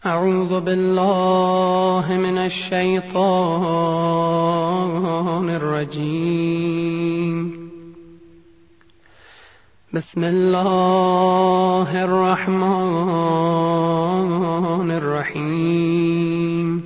أعوذ بالله من الشيطان الرجيم. بسم الله الرحمن الرحيم.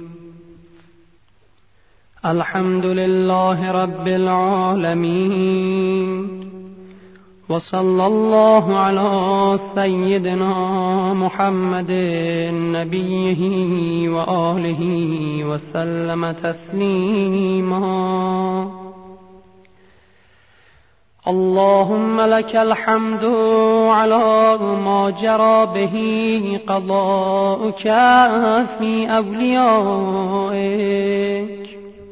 الحمد لله رب العالمين، وصلى الله على سيدنا محمد نبيه وآله وسلم تسليما. اللهم لك الحمد على ما جرى به قضاؤك في أوليائك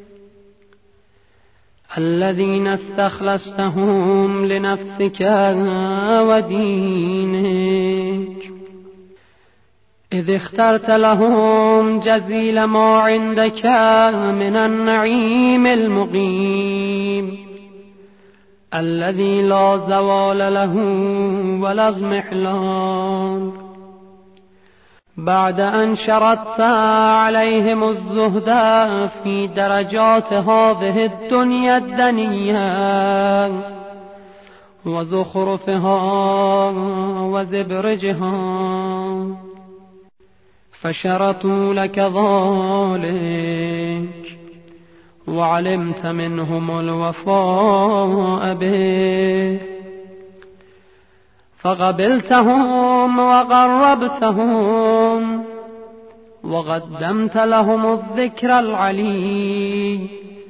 الذين استخلصتهم لنفسك ودينك، إذ اخترت لهم جزيل ما عندك من النعيم المقيم الذي لا زوال له ولا اضمحلال، بعد أن شرطت عليهم الزهد في درجات هذه الدنيا الدنيا وزخرفها وزبرجها، فشرطوا لك ذلك وعلمت منهم الوفاء به، فقبلتهم وقربتهم وقدمت لهم الذكر العلي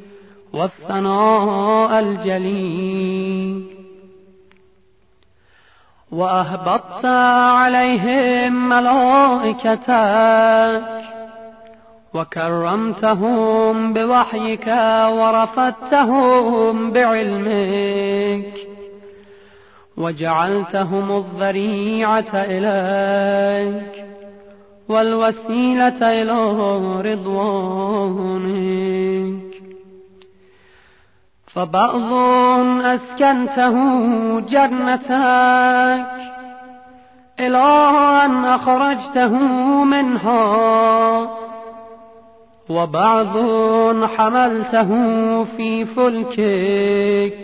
والثناء الجليل، وأهبطت عليهم ملائكتك وكرمتهم بوحيك ورفدتهم بعلمك، وجعلتهم الذريعة إليك والوسيلة إلى رضوانك، فبعض أسكنته جنتك إلى أن أخرجته منها، وبعض حملته في فلكك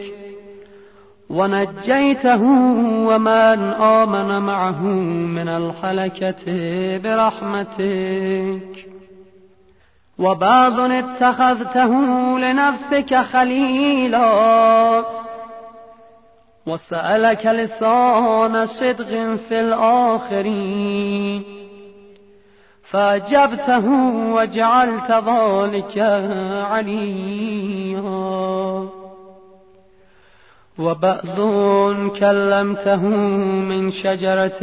ونجيته ومن آمن معه من الهلكة برحمتك، وبعض اتخذته لنفسك خليلا وسألك لسان صدق في الآخرين، فأجبته وجعلت ذلك عليا، وبعض كلمته من شجرة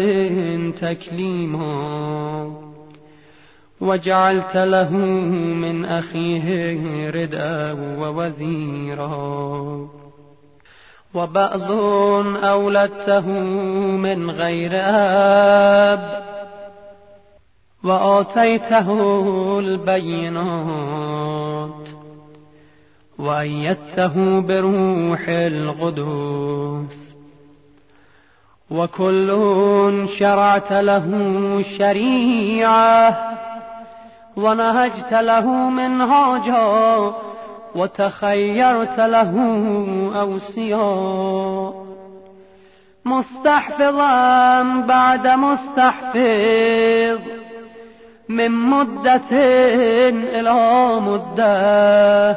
تكليما وجعلت له من أخيه ردءا ووزيرا، وبعض أولدته من غير أب وآتيته البينات وأيدته بروح القدس، وكل شرعت له شريعة ونهجت له منهاجا وتخيرت له أوصياء، مستحفظا بعد مستحفظ من مدة إلى مدة،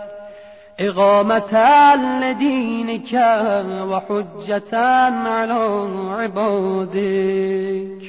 إقامة لدينك وحجة على عبادك،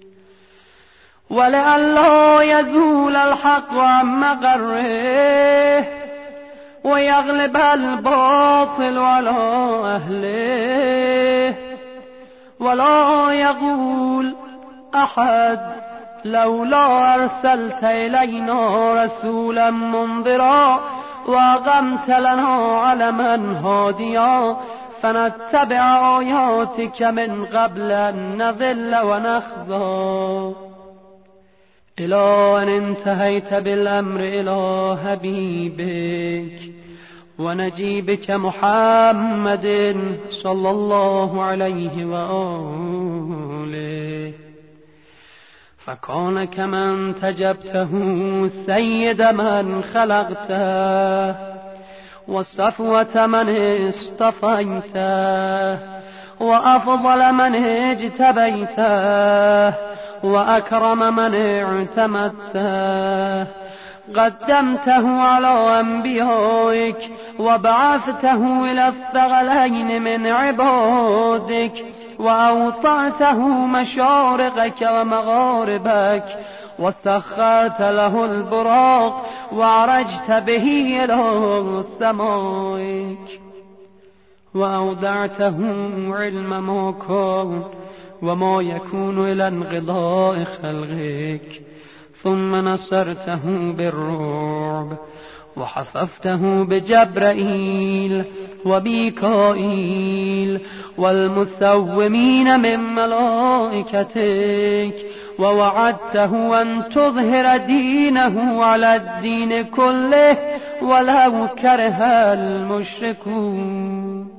ولئلا يزول الحق عن مقره ويغلب الباطل على أهله، ولا يقول أحد لولا أرسلت إلينا رسولا منذرا وأقمت لنا علما هاديا فنتبع آياتك من قبل أن نضل ونخزى، إلى أن انتهيت بالأمر إلى حبيبك ونجيبك محمد صلى الله عليه وآله، فكان كمن تجبته سيد من خلقته وصفوة من اصطفيته وأفضل من اجتبيته وأكرم من اعتمدته قدمته على أنبيائك وبعثته إلى الثقلين من عبادك وأوطعته مشارقك ومغاربك وسخرت له البراق وعرجت به إلى سمائك وأودعته علم ما كان وما يكون إلى انقضاء خلقك ثم نصرته بالرعب وحففته بجبرائيل وميكائيل والمسومين من ملائكتك ووعدته أن تظهر دينه على الدين كله ولو كره المشركون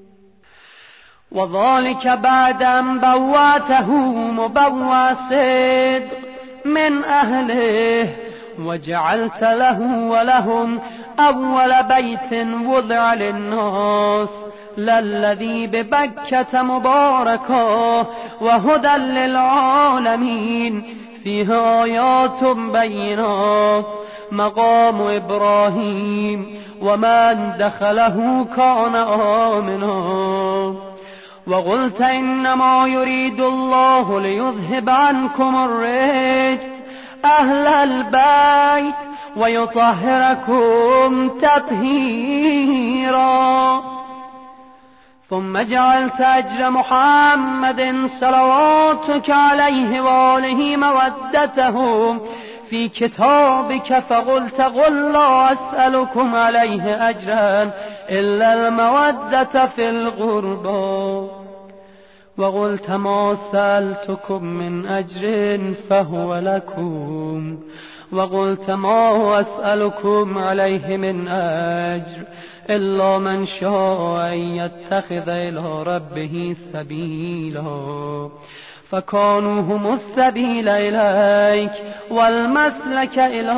وذلك بعد أن بوأته مبوأ صدق من أهله وجعلت له ولهم أول بيت وضع للناس للذي ببكة مباركا وهدى للعالمين فيه آيات بينات مقام إبراهيم ومن دخله كان آمنا وقلت إنما يريد الله ليذهب عنكم الرجس أهل البيت ويطهركم تطهيرا ثم جعلت أجر محمد صلواتك عليه وآله مودته في كتابك فقلت قل لا أسألكم عليه أجرا إلا المودة في القربى وقلت ما سألتكم من أجر فهو لكم وقلت ما أسألكم عليه من أجر إلا من شاء أن يتخذ إلى ربه سبيلا فكانوا هم السبيل إليك والمسلك إلى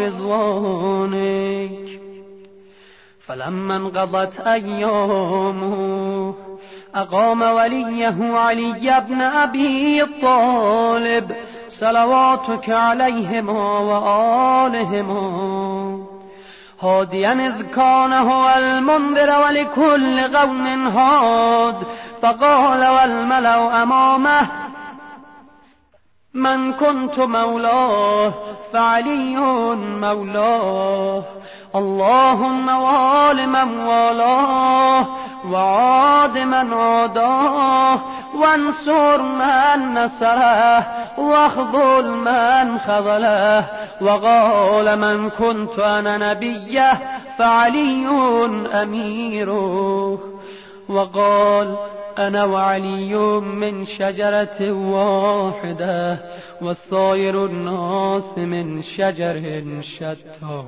رضوانك فلما انقضت أيامه أقام وليه علي بن أبي طالب صلواتك عليهما وآلهما هاديا إذ كان هو المنذر ولكل قوم هاد فقال والملأ أمامه من كنت مولاه فعلي مولاه اللهم وال من والاه وعاد من عاداه وانصر من نصره واخذل من خذله وقال من كنت أنا نبيه فعلي أميره وقال أنا وعلي من شجرة واحدة والصائر الناس من شجر شتى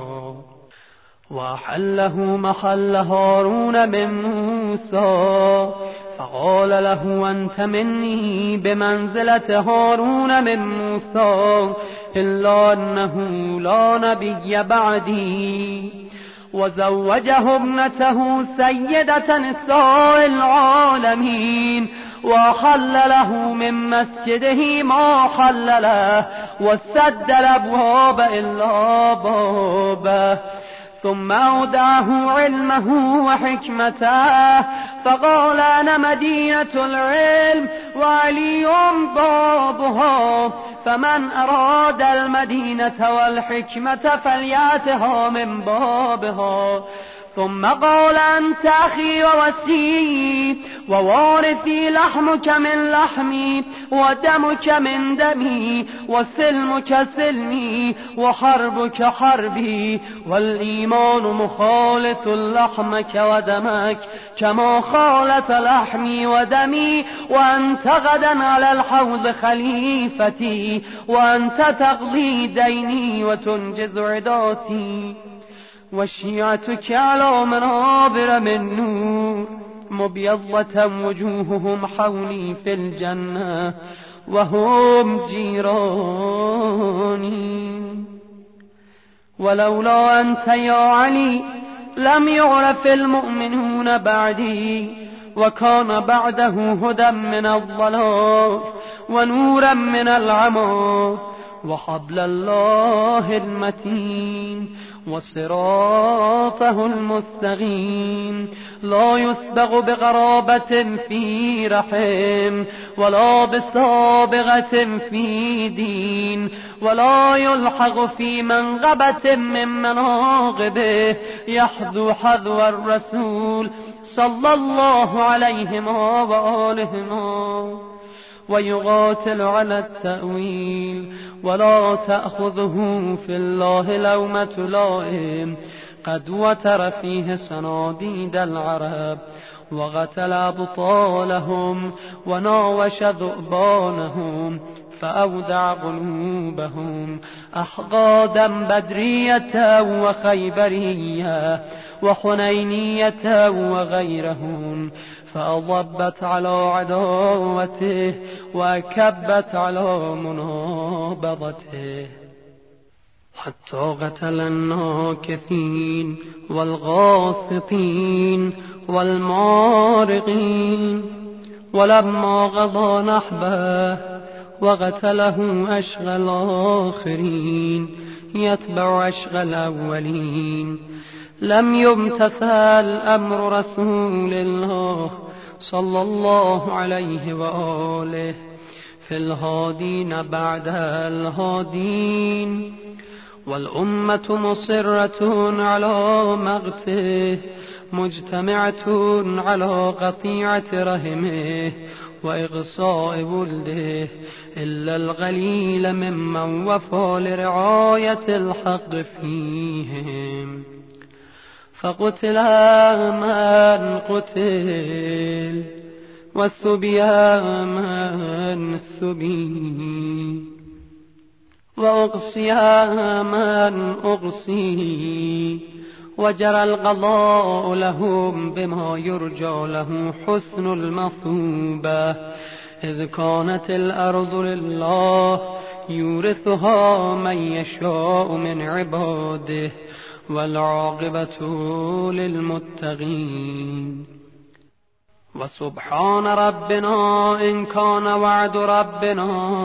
وأحله محل هارون من موسى فقال له أنت مني بمنزلة هارون من موسى إلا أنه لا نبي بعدي وزوجه ابنته سيدة نساء العالمين وحل له من مسجده ما حل له وسد الأبواب إلا بابه ثم أودعه علمه وحكمته فقال أنا مدينة العلم وعلي بابها فمن أراد المدينة والحكمة فليأتها من بابها ثم قال أنت أخي ووسيي ووارثي لحمك من لحمي ودمك من دمي وسلمك سلمي وحربك حربي والإيمان مخالط لحمك ودمك كما خالط لحمي ودمي وأنت غدا على الحوض خليفتي وأنت تقضي ديني وتنجز عداتي وشيعتك على منابر من نور مبيضة وجوههم حولي في الجنة وهم جيراني. ولولا أنت يا علي لم يعرف المؤمنون بعدي، وكان بعده هدى من الضلال ونورا من العمى، وحبل الله المتين وصراطه المستقيم، لا يسبغ بغرابة في رحم، ولا بسابغة في دين، ولا يلحق في منغبة من مناقبه، يحذو حذو الرسول صلى الله عليهما وآلهما، ويقاتل على التأويل، ولا تأخذه في الله لومة لائم، قد وتر فيه صناديد العرب، وقتل أبطالهم وناوش ذؤبانهم، فأودع قلوبهم أحقادا بدرية وخيبرية وحنينية وغيرهم، فأضبت على عداوته وكبت على منابضته، حتى قتل الناكثين والغاسطين والمارقين. ولما قضى نحبه وقتله أشقى الآخرين يتبع أشقى الأولين، لم يمتثل أمر رسول الله صلى الله عليه وآله في الهادين بعد الهادين، والأمة مصرة على مقته، مجتمعة على قطيعة رحمه وإغصاء ولده، إلا القليل ممن وفى لرعاية الحق فيهم، فقتل من قتل والسبي من سبي، وأقصي من أقصي، وجرى القضاء لهم بما يرجى له حسن المثوبة، إذ كانت الأرض لله يورثها من يشاء من عباده، والعاقبة للمتقين. وسبحان ربنا إن كان وعد ربنا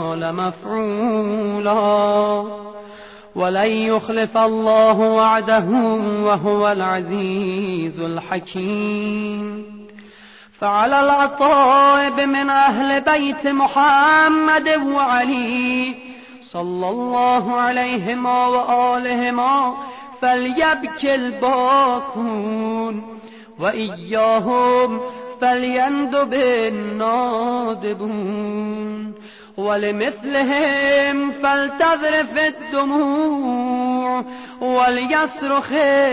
لمفعولا، ولن يخلف الله وعده وهو العزيز الحكيم. فعلى العطائب من أهل بيت محمد وعلي صلى الله عليهما وآلهما فليبكي الباكون، وإياهم فليندب النادبون، ولمثلهم فلتذرف الدموع، وليصرخ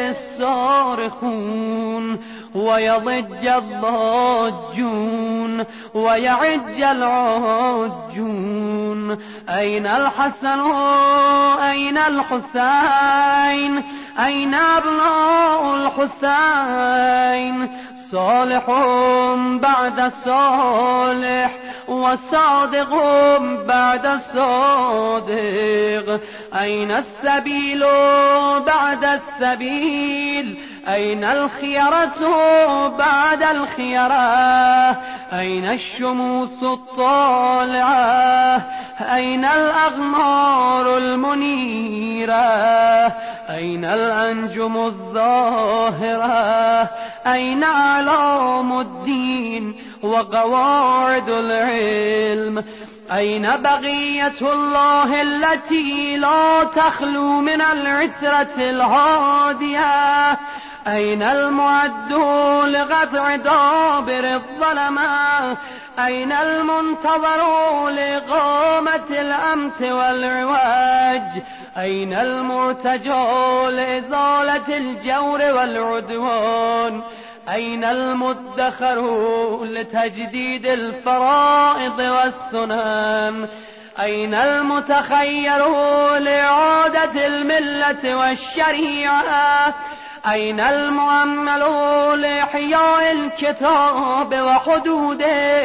الصارخون، ويضج الضاجون، ويعج العاجون. أين الحسن أين الحسين أين أبناء الحسين؟ صالح بعد صالح وصادق بعد الصادق، أين السبيل بعد السبيل؟ أين الخيرة بعد الخيرة؟ أين الشموس الطالعة؟ أين الأغمار المنيرة؟ أين الأنجم الظاهرة؟ أين أعلام الدين وقواعد العلم؟ أين بقية الله التي لا تخلو من العترة الهادية؟ أين المعد لقطع دابر الظلمة؟ أين المنتظر لإقامة الأمت والعواج؟ أين المرتجى لإزالة الجور والعدوان؟ أين المدخر لتجديد الفرائض والسنن؟ أين المتخير لإعادة الملة والشريعة؟ أين المؤمل لإحياء الكتاب وحدوده؟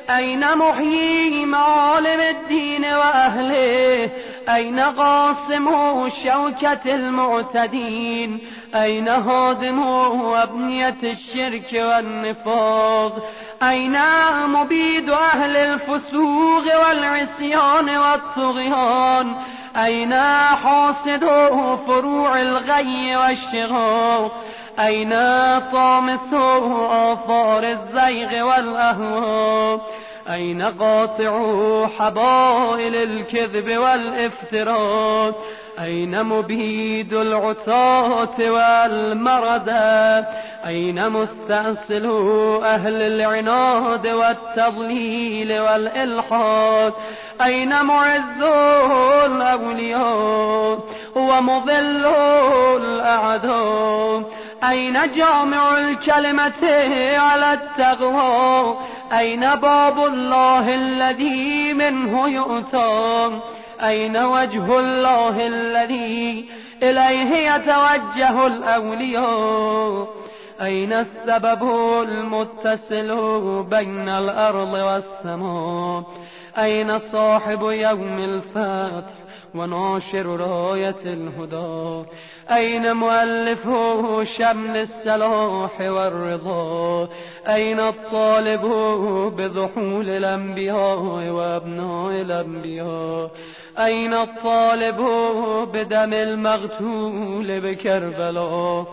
أين محيي معالم الدين وأهله؟ أين قاسم شوكة المعتدين؟ أين هادم أبنية الشرك والنفاق؟ أين مبيد أهل الفسوق والعصيان والطغيان؟ أين حاصد فروع الغي والشغاق؟ أين طامس آثار الزيغ والأهواء؟ أين قاطع حبائل الكذب والافتراء؟ أين مبيد العتاة والمردى؟ أين مستأصل أهل العناد والتضليل والإلحاد؟ أين معز الأولياء ومضل الأعداء؟ أين جامع الكلمة على التقوى؟ أين باب الله الذي منه يؤتى؟ أين وجه الله الذي إليه يتوجه الأولياء؟ أين السبب المتصل بين الأرض والسماء؟ أين صاحب يوم الفتح وناشر راية الهدى؟ أين مؤلف شمل السلاح والرضا؟ أين الطالب بضحول الأنبياء وأبناء الأنبياء؟ أين الطالب بدم المغتول بكربلاء؟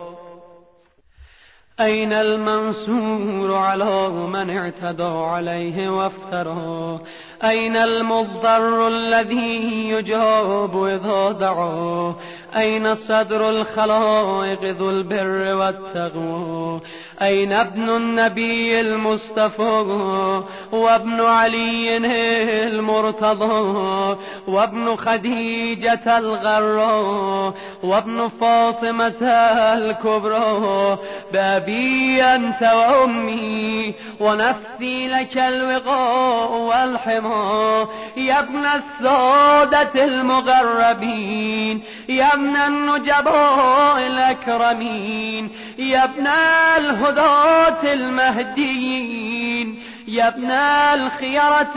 أين المنصور على من اعتدى عليه وافترى؟ أين المضطر الذي يجاب إذا دعا؟ أين صدر الخلائق ذو البر والتقوى؟ أين ابن النبي المصطفى وابن علي المرتضى وابن خديجة الغراء وابن فاطمة الكبرى؟ بأبي أنت وأمي ونفسي لك الوقاء والحمى. يا ابن السادة المغربين، يا ابن النجباء الأكرمين، يا ابن الهداة المهديين، يا ابن الخيرة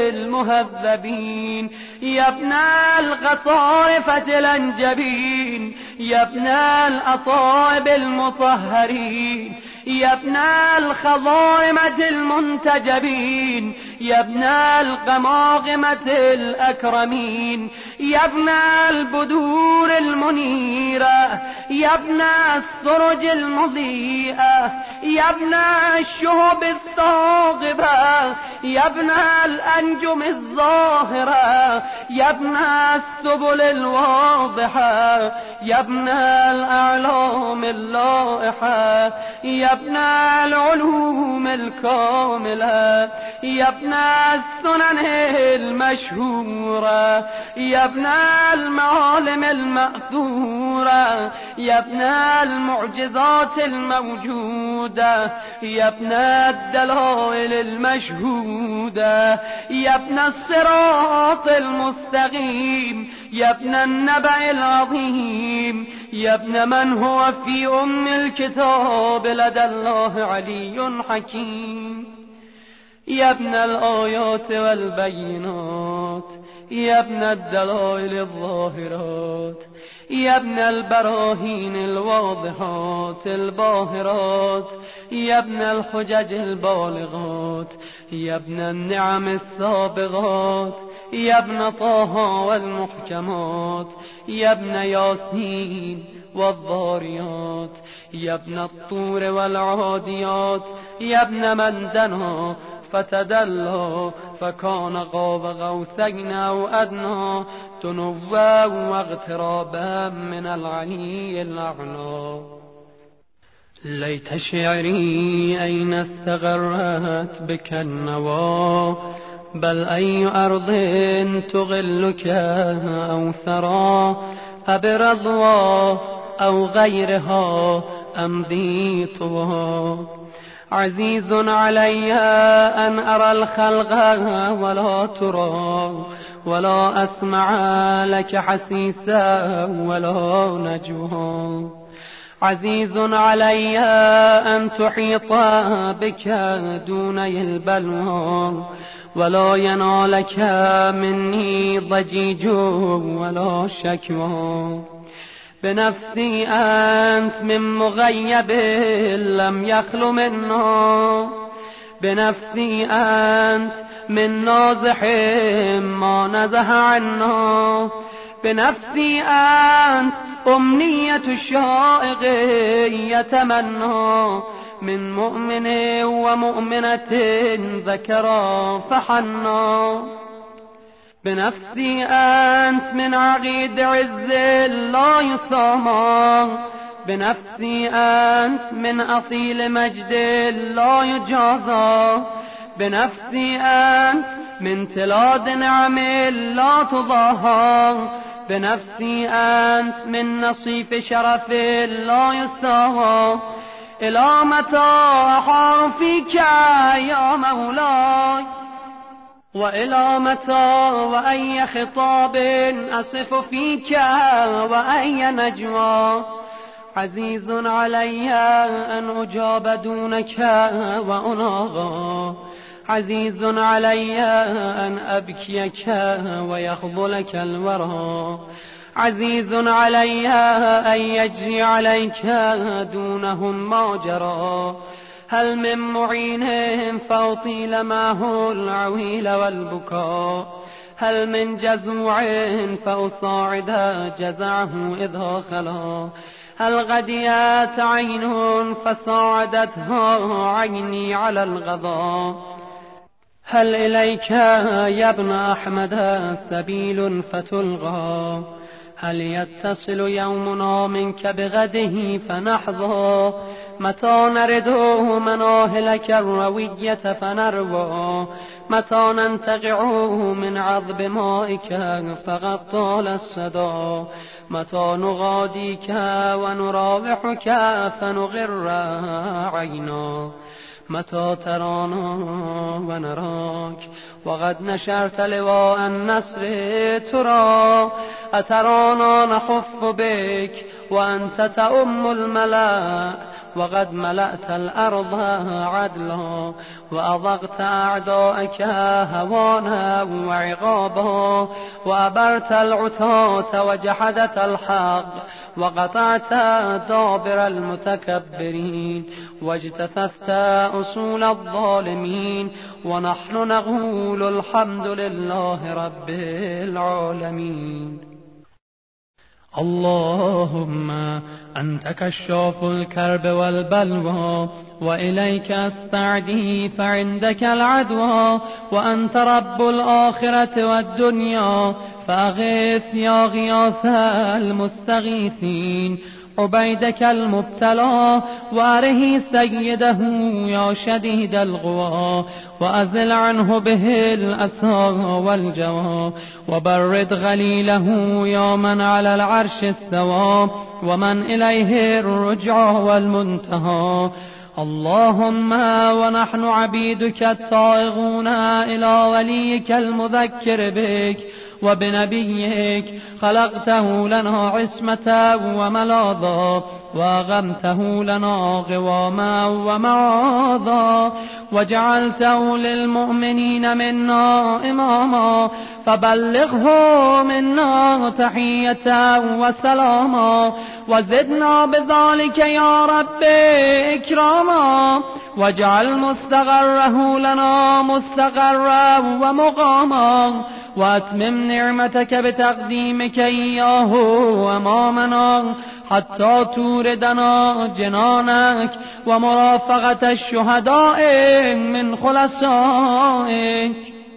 المهذبين، يا ابن القطائفة الأنجبين، يا ابن الأطائب المطهرين، يا ابن الخضائمة المنتجبين، يا ابن القماقمة الأكرمين، يا ابن البدور المنيرة، يا ابن السرج المضيئة، يا ابن الشهب الثاقبة، يا ابن الأنجم الظاهرة، يا ابن السبل الواضحة، يا ابن الأعلام اللائحة، يا ابن العلوم الكاملة، يا ابن السنن المشهورة، يا ابن المعالم المأثورة، يا ابن المعجزات الموجودة، يا ابن الدلائل المشهودة، يا ابن الصراط المستقيم، يا ابن النبأ العظيم، يا ابن من هو في أم الكتاب لدى الله علي حكيم، يا ابن الآيات والبينات، يا ابن الدلائل الظاهرات، يا ابن البراهين الواضحات الباهرات، يا ابن الحجج البالغات، يا ابن النعم السابغات، يا ابن طه والمحكمات، يا ابن ياسين والضاريات، يا ابن الطور والعاديات، يا ابن من دنا فتدلى فكان قاب قوسين أو أدنى تنوى واغترابا من العلي الأعلى. ليت شعري أين استغرت بك النوى، بل أي أرض تغلك أو ثرى، أبرضوى أو غيرها أمضي طوى. عزيز علي أن أرى الخلق ولا ترى، ولا أسمع لك حسيسا ولا نجوى. عزيز علي أن تحيط بك دوني البلوى ولا ينالك مني ضجيج ولا شكوى. بنفسي أنت من مغيب لم يخل منا، بنفسي أنت من نازح ما نزح عنا، بنفسي أنت أمنية الشائق يتمنى من مؤمن ومؤمنة ذكرا فحنا. بنفسي أنت من عقيد عز لا يسامى، بنفسي أنت من أصيل مجد لا يجازى، بنفسي أنت من تلاد نعم لا تضاهى، بنفسي أنت من نصيف شرف لا يستهى. إلى متى أحار فيك يا مولاي، وإلى متى وأي خطاب أصف فيك وأي نجوى. عزيز علي أن أجاب دونك وأناغى، عزيز علي أن أبكيك ويخذلك الورى، عزيز علي أن يجري عليك دونهم ما جرى. هل من معين فأطيل معه العويل والبكاء، هل من جزوع فأصاعد جزعه إذا خلا، هل غديت عين فصاعدتها عيني على الغضا. هل إليك يا ابن أحمد سبيل فتلغى، هل يتصل يومنا منك بغده فنحظى. متى نرد مناهلك الروية فنروى، متى ننتقع من عذب مائك فقد طال الصدى. متى نغاديك ونراوحك فنغر عينا، متى ترانا ونراك وقد نشرت لواء النصر ترى. أترانا نخف بك وأنت تؤم الملا، وقد ملأت الأرض عدلا وأضغت أعدائك هوانا وعقابا، وأبرت العتاة وجحدت الحق، وقطعت دابر المتكبرين، واجتثثت أصول الظالمين. ونحن نقول الحمد لله رب العالمين. اللهم أنت كشاف الكرب والبلوى، وإليك أستعدي فعندك العدوى، وأنت رب الآخرة والدنيا فأغث يا غياث المستغيثين عبيدك المبتلى، وأره سيده يا شديد الغوى، وأزل عنه به الأسى والجوى، وبرد غليله يا من على العرش استوى، ومن إليه الرجع والمنتهى. اللهم ونحن عبيدك الطائغون إلى وليك المذكر بك وبنبيك، خلقته لنا عصمة وملاذا، وأغمته لنا غواما ومعاذا، وجعلته للمؤمنين منا إماما، فبلغه منا تحية وسلاما، وزدنا بذلك يا رب إكراما، واجعل مستقره لنا مستقرا ومقاما، واتمم نعمتك بتقديمك إياه أمامنا حتى توردنا جنانك ومرافقة الشهداء من خلصائك.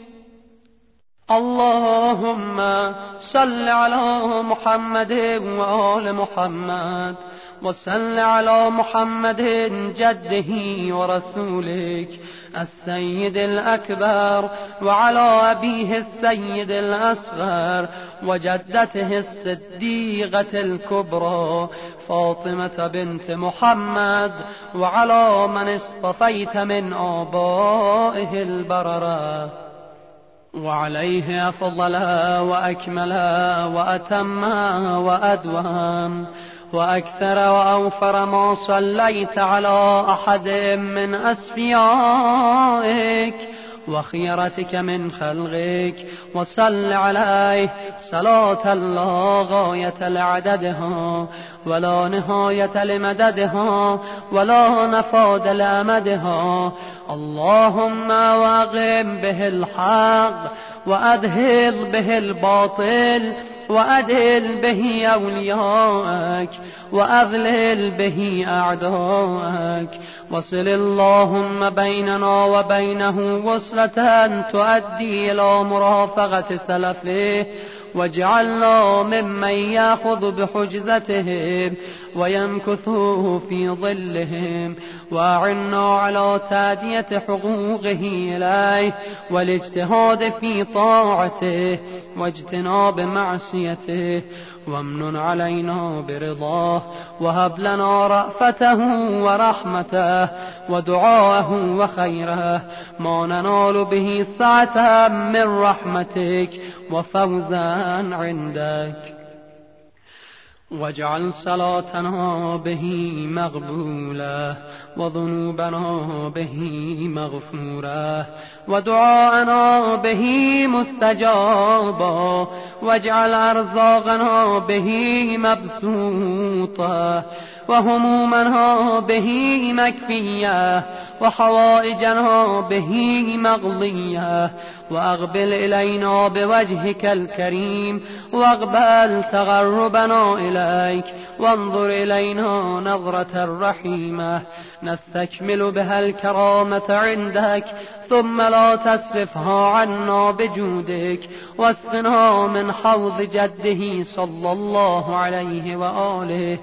اللهم صل على محمد وآل محمد، وصل على محمد جده ورسولك السيد الأكبر، وعلى أبيه السيد الأصغر، وجدته الصديقة الكبرى فاطمة بنت محمد، وعلى من اصطفيت من آبائه البررة، وعليه أفضل وأكمل وأتم وأدوم، وأكثر وأوفر ما صليت على أحد من أسفيائك وخيرتك من خلقك، وصل عليه صلاة لا غاية لعددها ولا نهاية لمددها ولا نفاد لأمدها. اللهم واقم به الحق وأذهل به الباطل وأدل به أولياءك وأذلل به أعداءك، وصل اللهم بيننا وبينه وصلة تؤدي إلى مرافقة سلفه، واجعلنا ممن يأخذ بحجزتهم ويمكث في ظلهم، وأعنا على تأدية حقوقه إليه والاجتهاد في طاعته واجتناب معصيته، وامنن علينا برضاه، وهب لنا رأفته ورحمته ودعاءه وخيره ما ننال به سعة من رحمتك وفوزا عندك. واجعل صلاتنا به مقبولة وذنوبنا به مغفورة ودعاءنا به مستجابا، واجعل أرزاقنا به مبسوطة وهمومنا به مكفية وحوائجنا به مقضية، وأقبل إلينا بوجهك الكريم واقبل تقربنا إليك، وانظر إلينا نظرة رحيمة نستكمل بها الكرامة عندك، ثم لا تصرفها عنا بجودك، واسقنا من حوض جده صلى الله عليه وآله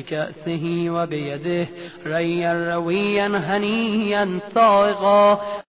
بكأسه وبيده ريا رويا هنيا سائغا